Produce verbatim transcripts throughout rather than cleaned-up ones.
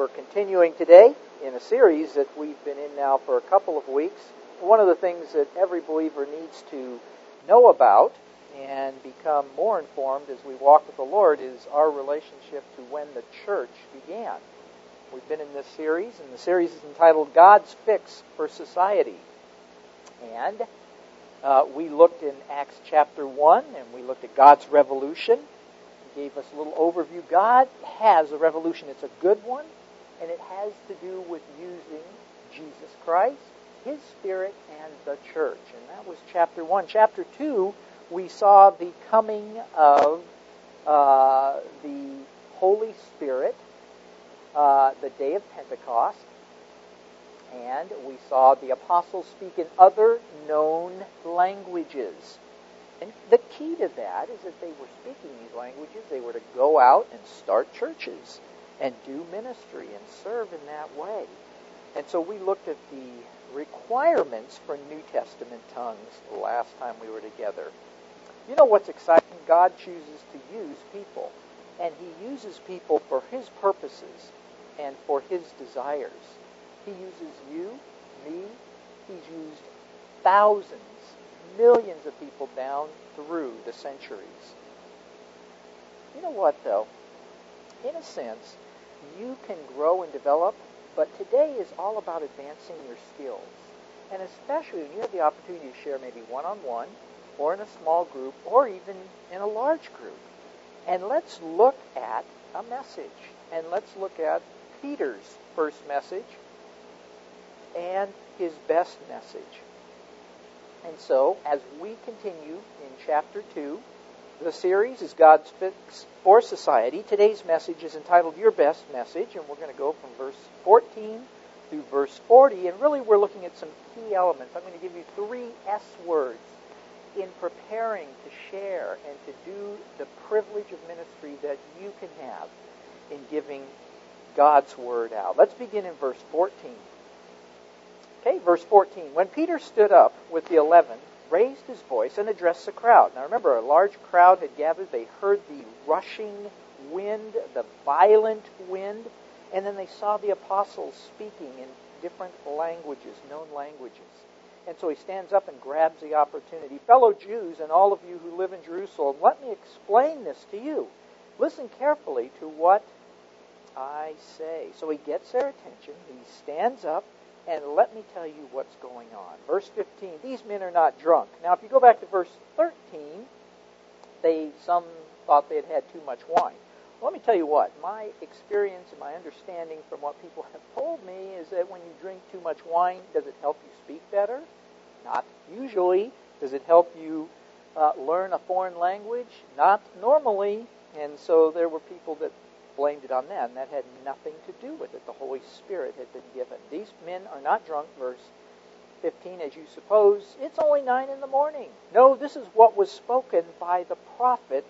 We're continuing today in a series that we've been in now for a couple of weeks. One of the things that every believer needs to know about and become more informed as we walk with the Lord is our relationship to when the church began. We've been in this series, and the series is entitled God's Fix for Society. And uh, we looked in Acts chapter one, and we looked at God's revolution. He gave us a little overview. God has a revolution. It's a good one, and it has to do with using Jesus Christ, His Spirit, and the church. And that was chapter one. Chapter two, we saw the coming of uh, the Holy Spirit, uh, the day of Pentecost, and we saw the apostles speak in other known languages. And the key to that is that they were speaking these languages. They were to go out and start churches and do ministry and serve in that way. And so we looked at the requirements for New Testament tongues the last time we were together. You know what's exciting? God chooses to use people. And He uses people for His purposes and for His desires. He uses you, me. He's used thousands, millions of people down through the centuries. You know what, though? In a sense, you can grow and develop, but today is all about advancing your skills. And especially when you have the opportunity to share maybe one-on-one, or in a small group, or even in a large group. And let's look at a message. And let's look at Peter's first message and his best message. And so, as we continue in chapter two, the series is God's Fix for Society. Today's message is entitled Your Best Message, and we're going to go from verse fourteen through verse forty. And really, we're looking at some key elements. I'm going to give you three S words in preparing to share and to do the privilege of ministry that you can have in giving God's Word out. Let's begin in verse fourteen. Okay, verse fourteen. When Peter stood up with the eleven, raised his voice and addressed the crowd. Now remember, a large crowd had gathered. They heard the rushing wind, the violent wind, and then they saw the apostles speaking in different languages, known languages. And so he stands up and grabs the opportunity. Fellow Jews and all of you who live in Jerusalem, let me explain this to you. Listen carefully to what I say. So he gets their attention. He stands up. And let me tell you what's going on. Verse fifteen, these men are not drunk. Now, if you go back to verse thirteen, they some thought they had had too much wine. Well, let me tell you what. My experience and my understanding from what people have told me is that when you drink too much wine, does it help you speak better? Not usually. Does it help you uh, learn a foreign language? Not normally. And so there were people that blamed it on that, and that had nothing to do with it. The Holy Spirit had been given. These men are not drunk, verse fifteen, as you suppose. It's only nine in the morning. No, this is what was spoken by the prophet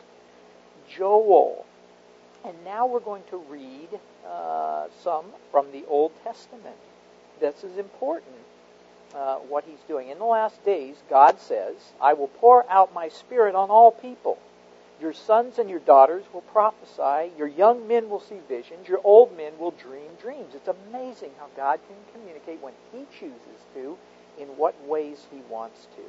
Joel. And now we're going to read uh, some from the Old Testament. This is important, uh, what he's doing. In the last days, God says, I will pour out my Spirit on all people. Your sons and your daughters will prophesy. Your young men will see visions. Your old men will dream dreams. It's amazing how God can communicate when He chooses to, in what ways He wants to.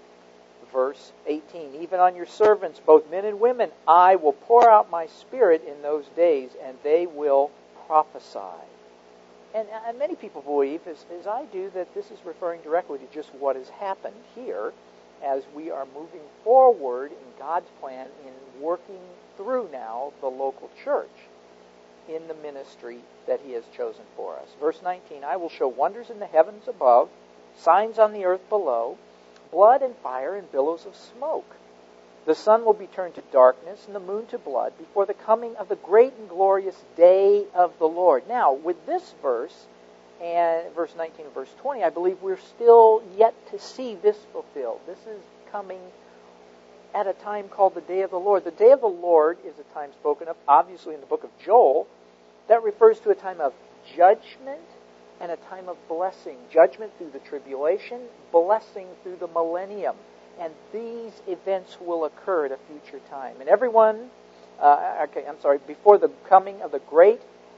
Verse eighteen, even on your servants, both men and women, I will pour out my Spirit in those days, and they will prophesy. And, and many people believe, as, as I do, that this is referring directly to just what has happened here, as we are moving forward in God's plan in working through now the local church in the ministry that He has chosen for us. Verse nineteen, I will show wonders in the heavens above, signs on the earth below, blood and fire and billows of smoke. The sun will be turned to darkness and the moon to blood before the coming of the great and glorious day of the Lord. Now, with this verse, and verse nineteen and verse twenty, I believe we're still yet to see this fulfilled. This is coming at a time called the Day of the Lord. The Day of the Lord is a time spoken of, obviously, in the book of Joel, that refers to a time of judgment and a time of blessing. Judgment through the tribulation, blessing through the millennium. And these events will occur at a future time. And everyone, uh, okay, I'm sorry, before the coming of the great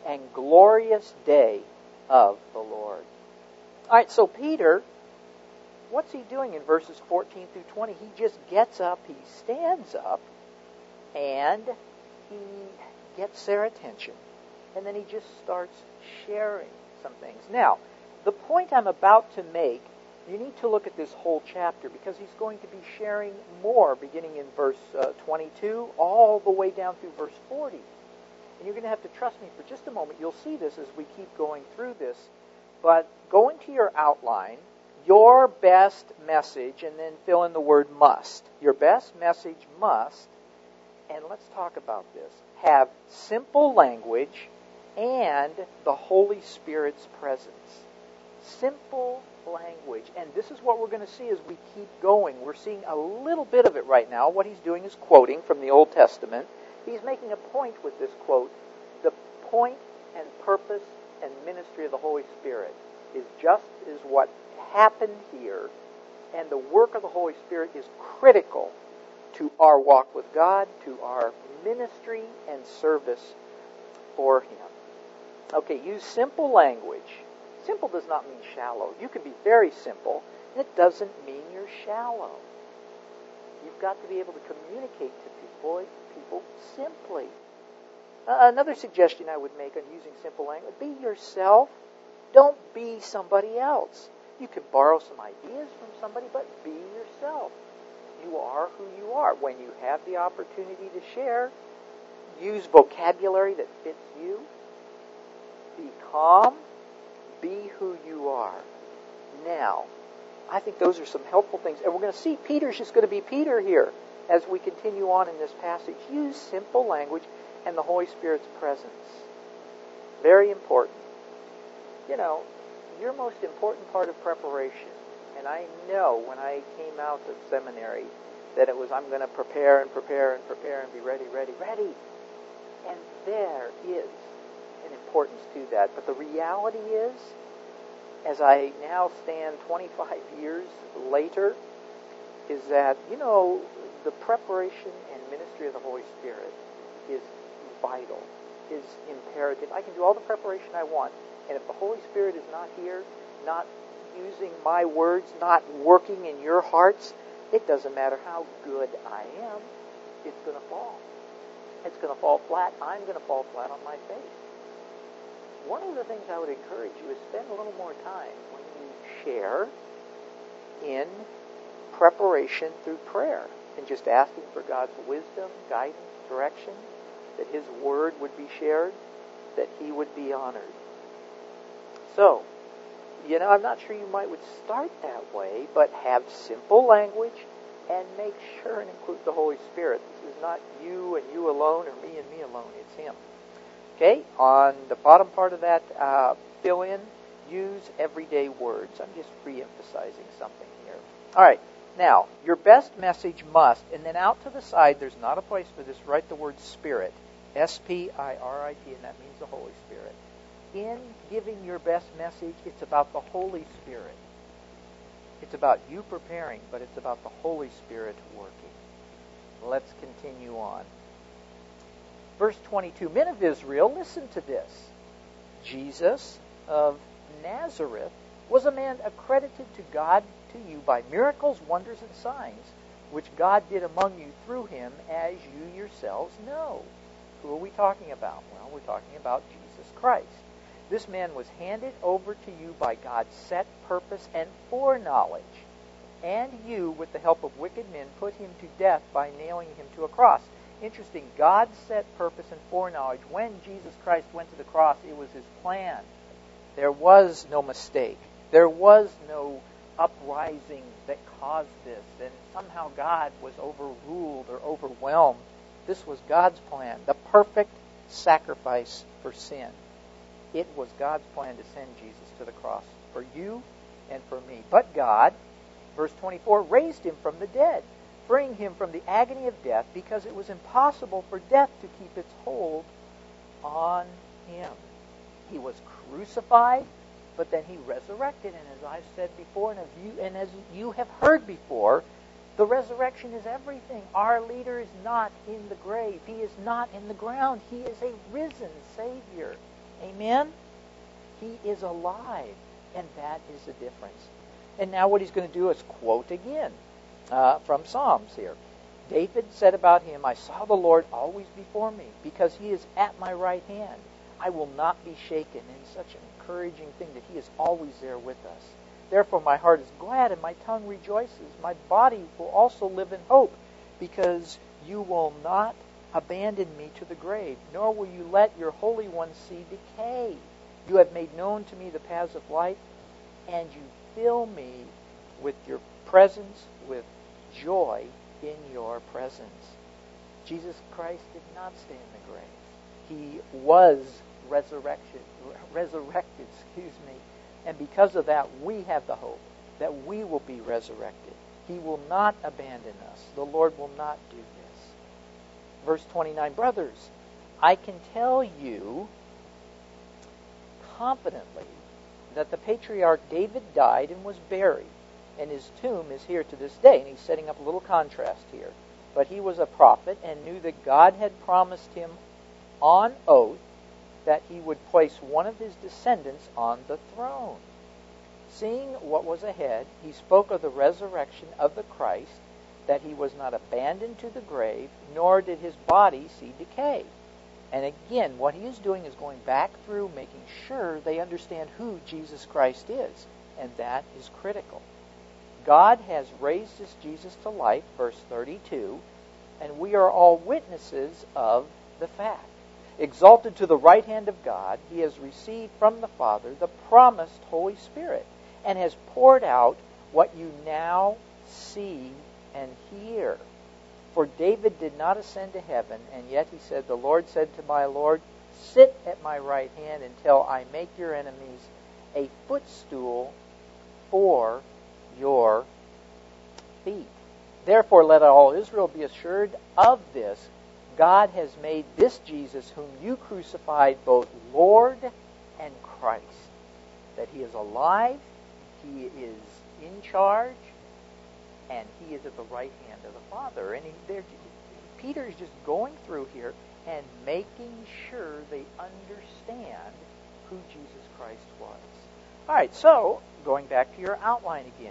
and glorious day of the Lord. All right, so Peter, what's he doing in verses fourteen through twenty? He just gets up, he stands up, and he gets their attention. And then he just starts sharing some things. Now, the point I'm about to make, you need to look at this whole chapter because he's going to be sharing more beginning in verse uh, twenty-two all the way down through verse forty. And you're going to have to trust me for just a moment. You'll see this as we keep going through this. But go into your outline, your best message, and then fill in the word must. Your best message must, and let's talk about this, have simple language and the Holy Spirit's presence. Simple language. And this is what we're going to see as we keep going. We're seeing a little bit of it right now. What he's doing is quoting from the Old Testament. He's making a point with this quote. The point and purpose and ministry of the Holy Spirit is just as what happened here, and the work of the Holy Spirit is critical to our walk with God, to our ministry and service for Him. Okay, use simple language. Simple does not mean shallow. You can be very simple, and it doesn't mean you're shallow. You've got to be able to communicate to people, people simply. Uh, another suggestion I would make on using simple language, be yourself. Don't be somebody else. You can borrow some ideas from somebody, but be yourself. You are who you are. When you have the opportunity to share, use vocabulary that fits you. Be calm. Be who you are. Now, I think those are some helpful things. And we're going to see Peter's just going to be Peter here as we continue on in this passage. Use simple language and the Holy Spirit's presence. Very important. You know, your most important part of preparation, and I know when I came out of seminary that it was I'm going to prepare and prepare and prepare and be ready, ready, ready. And there is an importance to that. But the reality is, as I now stand twenty-five years later, is that, you know, the preparation and ministry of the Holy Spirit is vital, is imperative. I can do all the preparation I want, and if the Holy Spirit is not here, not using my words, not working in your hearts, it doesn't matter how good I am, it's going to fall. It's going to fall flat. I'm going to fall flat on my face. One of the things I would encourage you is spend a little more time when you share in preparation through prayer and just asking for God's wisdom, guidance, direction, that His Word would be shared, that He would be honored. So, you know, I'm not sure you might would start that way, but have simple language and make sure and include the Holy Spirit. This is not you and you alone or me and me alone. It's Him. Okay, on the bottom part of that, uh, fill in, use everyday words. I'm just re-emphasizing something here. All right, now, your best message must, and then out to the side, there's not a place for this, write the word Spirit, S P I R I T, and that means the Holy Spirit. In giving your best message, it's about the Holy Spirit. It's about you preparing, but it's about the Holy Spirit working. Let's continue on. Verse twenty-two, Men of Israel, listen to this. Jesus of Nazareth was a man accredited to God, to you, by miracles, wonders, and signs, which God did among you through Him, as you yourselves know. Who are we talking about? Well, we're talking about Jesus Christ. This man was handed over to you by God's set purpose and foreknowledge. And you, with the help of wicked men, put Him to death by nailing Him to a cross. Interesting, God's set purpose and foreknowledge. When Jesus Christ went to the cross, it was His plan. There was no mistake. There was no uprising that caused this, and somehow God was overruled or overwhelmed. This was God's plan, the perfect sacrifice for sin. It was God's plan to send Jesus to the cross for you and for me. But God, verse twenty-four, raised Him from the dead, freeing Him from the agony of death, because it was impossible for death to keep its hold on Him. He was crucified, but then He resurrected. And as I've said before, and as you, and as you have heard before, the resurrection is everything. Our leader is not in the grave. He is not in the ground. He is a risen Savior. Amen? He is alive, and that is the difference. And now what he's going to do is quote again uh, from Psalms here. David said about him, I saw the Lord always before me, because he is at my right hand. I will not be shaken. And it's such an encouraging thing that he is always there with us. Therefore my heart is glad and my tongue rejoices. My body will also live in hope, because you will not abandon me to the grave, nor will you let your Holy One see decay. You have made known to me the paths of life, and you fill me with your presence, with joy in your presence. Jesus Christ did not stay in the grave. He was resurrection, resurrected, excuse me. And because of that, we have the hope that we will be resurrected. He will not abandon us. The Lord will not do this. Verse twenty-nine, brothers, I can tell you confidently that the patriarch David died and was buried, and his tomb is here to this day. And he's setting up a little contrast here. But he was a prophet and knew that God had promised him on oath that he would place one of his descendants on the throne. Seeing what was ahead, he spoke of the resurrection of the Christ, that he was not abandoned to the grave, nor did his body see decay. And again, what he is doing is going back through, making sure they understand who Jesus Christ is. And that is critical. God has raised this Jesus to life, verse thirty-two, and we are all witnesses of the fact. Exalted to the right hand of God, he has received from the Father the promised Holy Spirit, and has poured out what you now see and hear. For David did not ascend to heaven, and yet he said, the Lord said to my Lord, sit at my right hand until I make your enemies a footstool for your feet. Therefore let all Israel be assured of this. God has made this Jesus, whom you crucified, both Lord and Christ. That he is alive, he is in charge, and he is at the right hand of the Father. And he, Peter is just going through here and making sure they understand who Jesus Christ was. All right, so going back to your outline again.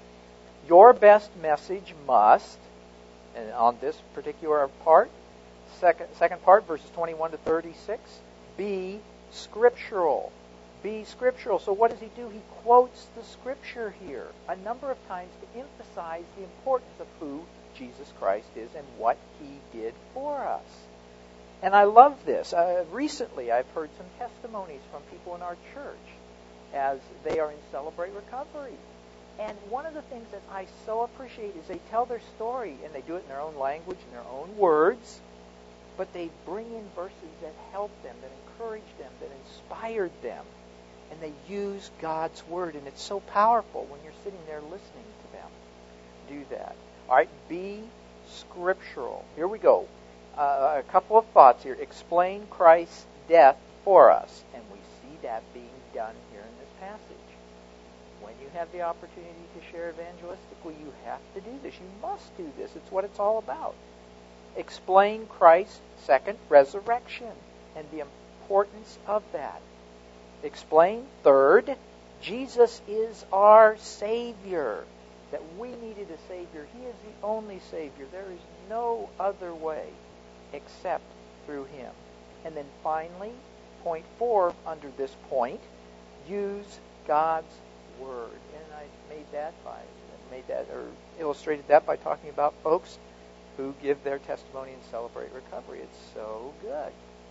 Your best message must, and on this particular part, second, second part, verses twenty-one to thirty-six, be scriptural. Be scriptural. So what does he do? He quotes the scripture here a number of times to emphasize the importance of who Jesus Christ is and what he did for us. And I love this. Uh, recently, I've heard some testimonies from people in our church as they are in Celebrate Recovery. And one of the things that I so appreciate is they tell their story, and they do it in their own language, in their own words, but they bring in verses that help them, that encourage them, that inspired them. And they use God's Word, and it's so powerful when you're sitting there listening to them do that. All right, be scriptural. Here we go. Uh, a couple of thoughts here. Explain Christ's death for us. And we see that being done here in this passage. When you have the opportunity to share evangelistically, you have to do this. You must do this. It's what it's all about. Explain Christ's second resurrection and the importance of that. Explain, third, Jesus is our Savior. That we needed a Savior. He is the only Savior. There is no other way except through Him. And then finally, point four, under this point, use God's Word. And I made that by made that or illustrated that by talking about folks who give their testimony and celebrate recovery. It's so good.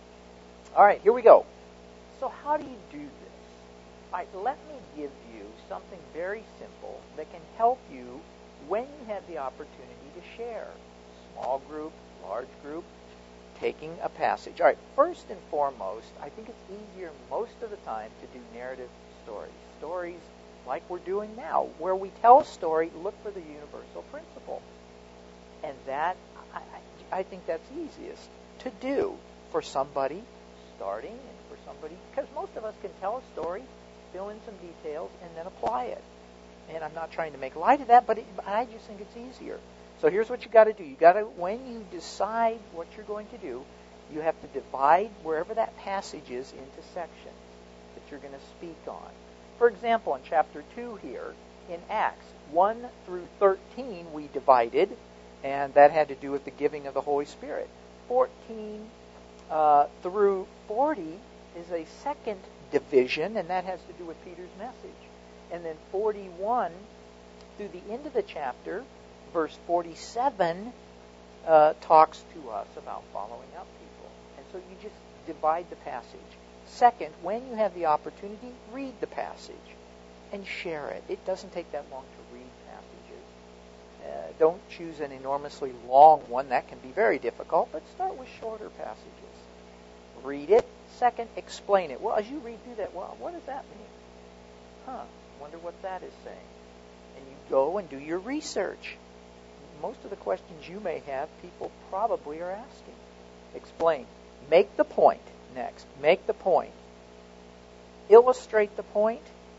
All right, here we go. So how do you do this? All right, let me give you something very simple that can help you when you have the opportunity to share. Small group, large group, taking a passage. All right, first and foremost, I think it's easier most of the time to do narrative stories. Stories like we're doing now, where we tell a story, look for the universal principle. And that, I, I think that's easiest to do for somebody starting and for somebody, because most of us can tell a story, fill in some details, and then apply it. And I'm not trying to make light of that, but, it, but I just think it's easier. So here's what you got to do. You got to, when you decide what you're going to do, you have to divide wherever that passage is into sections that you're going to speak on. For example, in chapter two here, in Acts, one through thirteen we divided, and that had to do with the giving of the Holy Spirit. fourteen uh, through forty is a second division, and that has to do with Peter's message. And then forty-one through the end of the chapter, verse forty-seven, uh, talks to us about following up people. And so you just divide the passage. Second, when you have the opportunity, read the passage and share it. It doesn't take that long to read passages. Uh, don't choose an enormously long one. That can be very difficult, but start with shorter passages. Read it. Second, explain it. Well, as you read through that, well, what does that mean? Huh, wonder what that is saying. And you go and do your research. Most of the questions you may have, people probably are asking. Explain. Make the point. Next, make the point. Illustrate the point,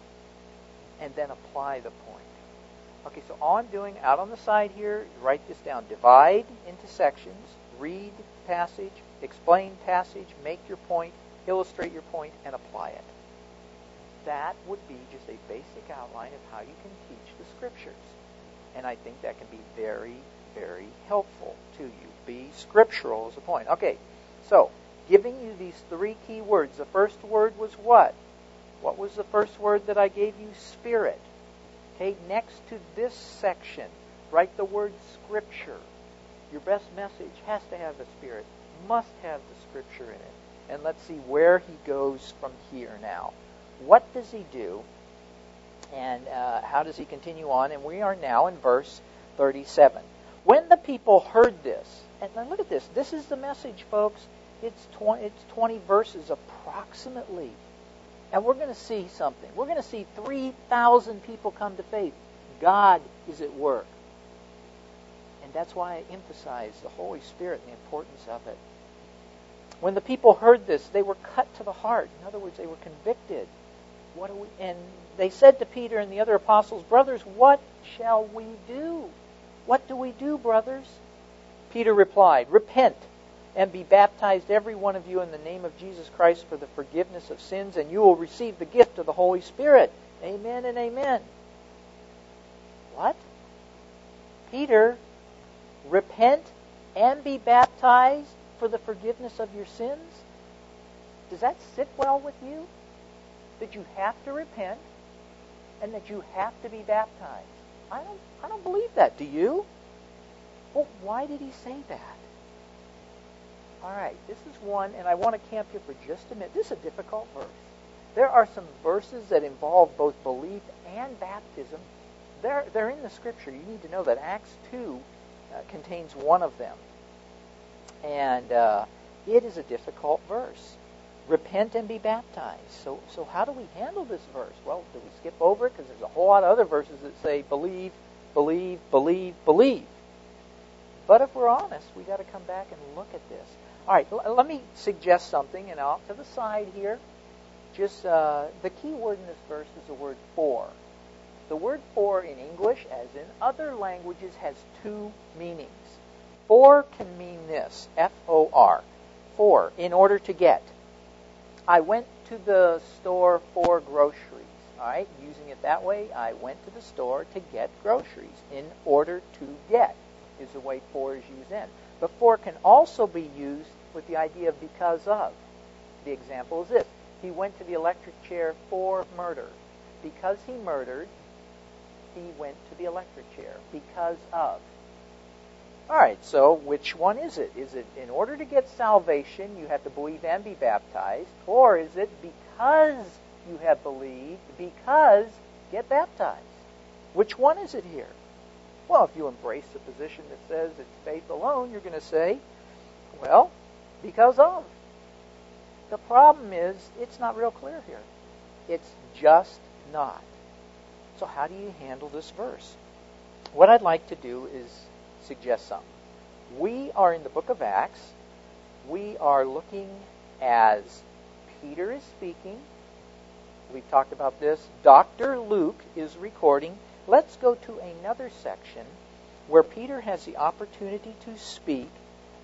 and then apply the point. Okay, so all I'm doing out on the side here, write this down. Divide into sections, read passage, explain passage, make your point, illustrate your point, and apply it. That would be just a basic outline of how you can teach the Scriptures. And I think that can be very, very helpful to you. Be scriptural is the point. Okay, so giving you these three key words. The first word was what? What was the first word that I gave you? Spirit. Okay, next to this section, write the word Scripture. Your best message has to have the Spirit, must have the Scripture in it. And let's see where he goes from here now. What does he do? And uh, how does he continue on? And we are now in verse thirty-seven. When the people heard this, and now look at this. This is the message, folks. It's twenty, it's twenty verses approximately. And we're going to see something. We're going to see three thousand people come to faith. God is at work. And that's why I emphasize the Holy Spirit and the importance of it. When the people heard this, they were cut to the heart. In other words, they were convicted. What do we? And they said to Peter and the other apostles, "Brothers, what shall we do?" What do we do, brothers? Peter replied, "Repent and be baptized, every one of you, in the name of Jesus Christ for the forgiveness of sins, and you will receive the gift of the Holy Spirit." Amen and amen. What? Peter, repent and be baptized for the forgiveness of your sins? Does that sit well with you? That you have to repent and that you have to be baptized? I don't I don't believe that. Do you? Well, why did he say that? All right, this is one, and I want to camp here for just a minute. This is a difficult verse. There are some verses that involve both belief and baptism. They're, they're in the Scripture. You need to know that Acts two uh, contains one of them. And uh, it is a difficult verse. Repent and be baptized. So, so how do we handle this verse? Well, do we skip over it? Because there's a whole lot of other verses that say believe, believe, believe, believe. But if we're honest, we've got to come back and look at this. All right, l- let me suggest something, and off to the side here, just uh, the key word in this verse is the word for. The word for in English, as in other languages, has two meanings. For can mean this, F O R, for, in order to get. I went to the store for groceries. All right, using it that way, I went to the store to get groceries. In order to get is the way for is used in. But for can also be used with the idea of because of. The example is this. He went to the electric chair for murder. Because he murdered, he went to the electric chair. Because of. All right, so which one is it? Is it in order to get salvation, you have to believe and be baptized? Or is it because you have believed, because get baptized? Which one is it here? Well, if you embrace the position that says it's faith alone, you're going to say, well, because of. The problem is, it's not real clear here. It's just not. So how do you handle this verse? What I'd like to do is suggest something. We are in the book of Acts. We are looking as Peter is speaking. We've talked about this. Doctor Luke is recording. Let's go to another section where Peter has the opportunity to speak,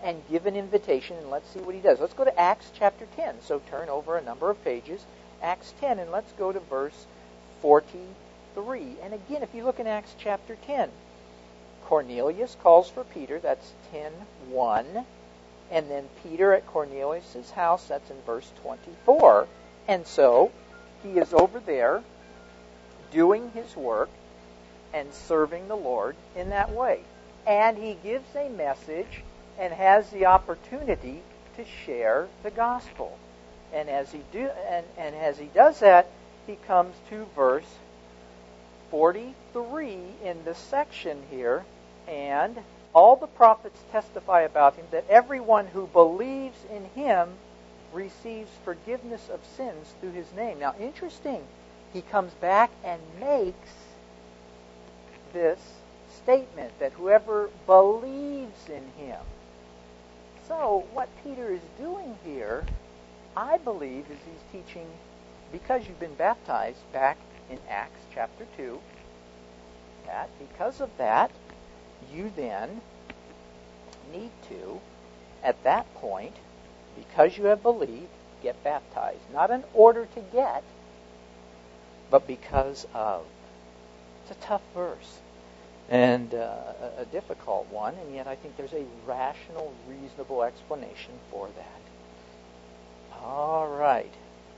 and give an invitation, and let's see what he does. Let's go to Acts chapter ten. So turn over a number of pages, Acts ten, and let's go to verse forty-three. And again, if you look in Acts chapter ten, Cornelius calls for Peter, that's ten one. And then Peter at Cornelius' house, that's in verse twenty-four. And so he is over there doing his work and serving the Lord in that way. And he gives a message and has the opportunity to share the gospel. And as he do and, and as he does that, he comes to verse forty-three in the section here, and all the prophets testify about him that everyone who believes in him receives forgiveness of sins through his name. Now, interesting, he comes back and makes this statement that whoever believes in him. So, what Peter is doing here, I believe, is he's teaching, because you've been baptized back in Acts chapter two, that because of that, you then need to, at that point, because you have believed, get baptized. Not in order to get, but because of. It's a tough verse and uh, a difficult one, and yet I think there's a rational, reasonable explanation for that. All right.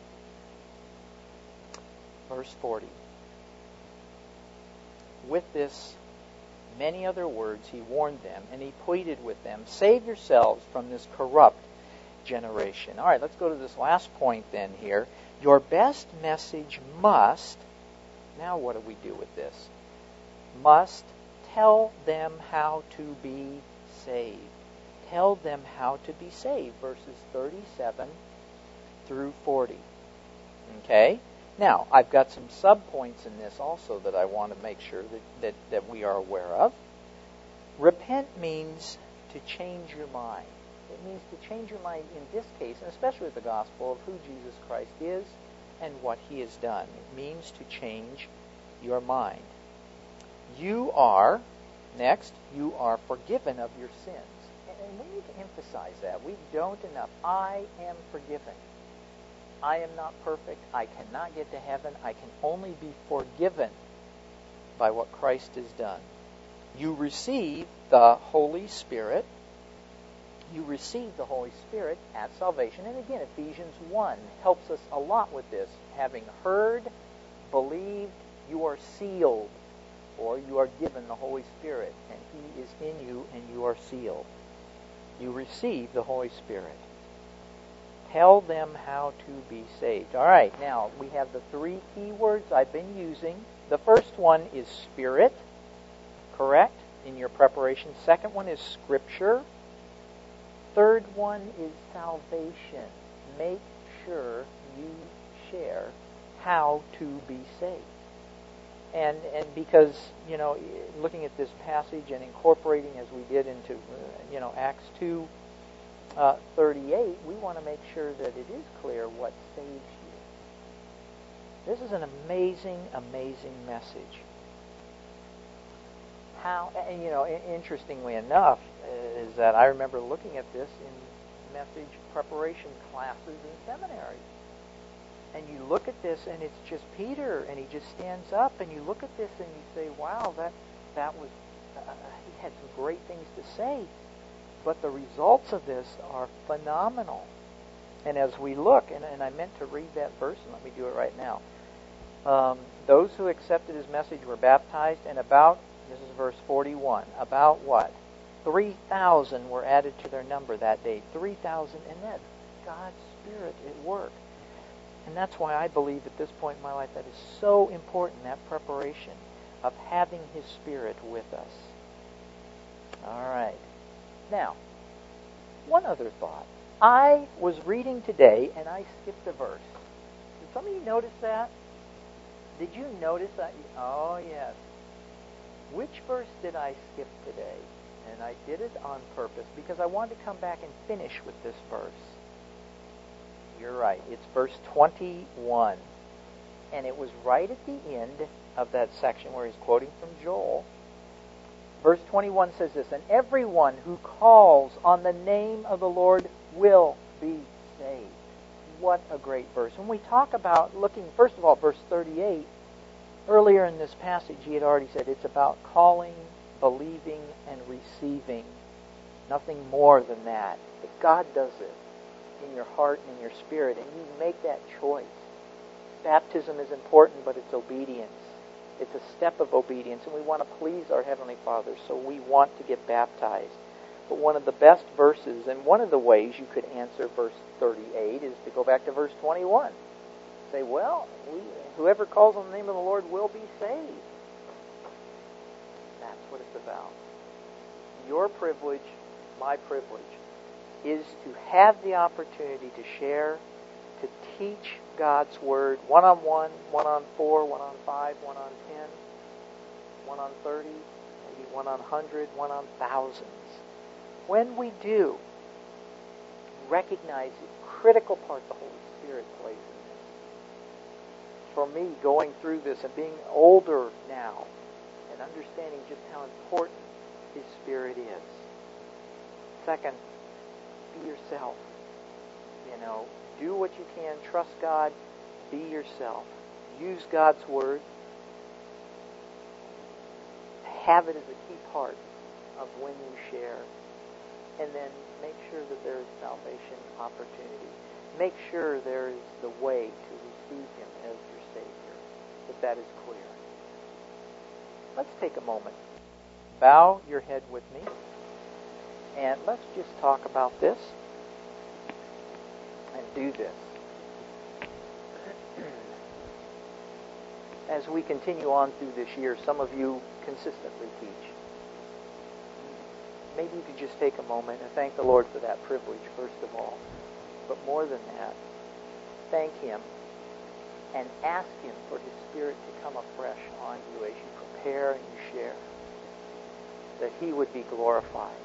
Verse forty. With this many other words he warned them, and he pleaded with them, save yourselves from this corrupt generation. All right, let's go to this last point then here. Your best message must, now what do we do with this? Must tell them how to be saved. Tell them how to be saved. Verses thirty-seven through forty. Okay? Now, I've got some subpoints in this also that I want to make sure that, that, that we are aware of. Repent means to change your mind. It means to change your mind in this case, and especially with the gospel, of who Jesus Christ is and what he has done. It means to change your mind. You are, next, you are forgiven of your sins. And we need to emphasize that. We don't enough. I am forgiven. I am not perfect. I cannot get to heaven. I can only be forgiven by what Christ has done. You receive the Holy Spirit. You receive the Holy Spirit at salvation. And again, Ephesians one helps us a lot with this. Having heard, believed, you are sealed, or you are given the Holy Spirit, and he is in you and you are sealed. You receive the Holy Spirit. Tell them how to be saved. All right, now we have the three key words I've been using. The first one is Spirit, correct, in your preparation. Second one is Scripture. Third one is salvation. Make sure you share how to be saved. And and because, you know, looking at this passage and incorporating as we did into, uh, you know, Acts two, Uh, thirty-eight, we want to make sure that it is clear what saves you. This is an amazing, amazing message. How, and you know, interestingly enough, is that I remember looking at this in message preparation classes in seminary. And you look at this, and it's just Peter, and he just stands up, and you look at this, and you say, "Wow, that that was uh, he had some great things to say." But the results of this are phenomenal. And as we look, and, and I meant to read that verse, and let me do it right now. Um, those who accepted his message were baptized, and about, this is verse forty-one, about what? three thousand were added to their number that day. three thousand, and that's God's Spirit at work. And that's why I believe at this point in my life that is so important, that preparation of having his Spirit with us. All right. Now, one other thought. I was reading today, and I skipped a verse. Did some of you notice that? Did you notice that? Oh, yes. Which verse did I skip today? And I did it on purpose because I wanted to come back and finish with this verse. You're right. It's verse twenty-one. And it was right at the end of that section where he's quoting from Joel. Verse twenty-one says this, and everyone who calls on the name of the Lord will be saved. What a great verse. When we talk about looking, first of all, verse thirty-eight, earlier in this passage he had already said it's about calling, believing, and receiving. Nothing more than that. But God does it in your heart and in your spirit, and you make that choice. Baptism is important, but it's obedience. It's a step of obedience, and we want to please our Heavenly Father, so we want to get baptized. But one of the best verses, and one of the ways you could answer verse thirty-eight, is to go back to verse twenty-one. Say, well, we, whoever calls on the name of the Lord will be saved. That's what it's about. Your privilege, my privilege, is to have the opportunity to share, to teach God's Word one-on-one, one-on-four, one-on-five, one-on-ten, one-on-thirty, maybe one-on-hundred, one-on-thousands. When we do, recognize the critical part the Holy Spirit plays in this. For me, going through this and being older now and understanding just how important His Spirit is. Second, be yourself. You know, do what you can. Trust God. Be yourself. Use God's Word. Have it as a key part of when you share. And then make sure that there is salvation opportunity. Make sure there is the way to receive Him as your Savior. That that is clear. Let's take a moment. Bow your head with me. And let's just talk about this. And do this. As we continue on through this year, some of you consistently teach. Maybe you could just take a moment and thank the Lord for that privilege, first of all. But more than that, thank Him and ask Him for His Spirit to come afresh on you as you prepare and you share, that He would be glorified.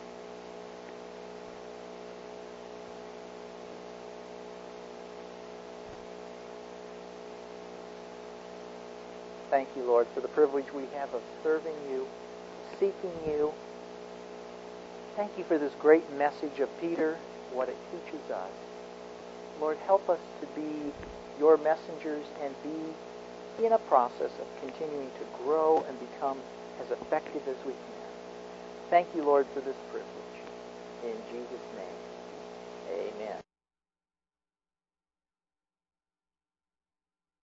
Thank you, Lord, for the privilege we have of serving you, seeking you. Thank you for this great message of Peter, what it teaches us. Lord, help us to be your messengers and be in a process of continuing to grow and become as effective as we can. Thank you, Lord, for this privilege. In Jesus' name, amen.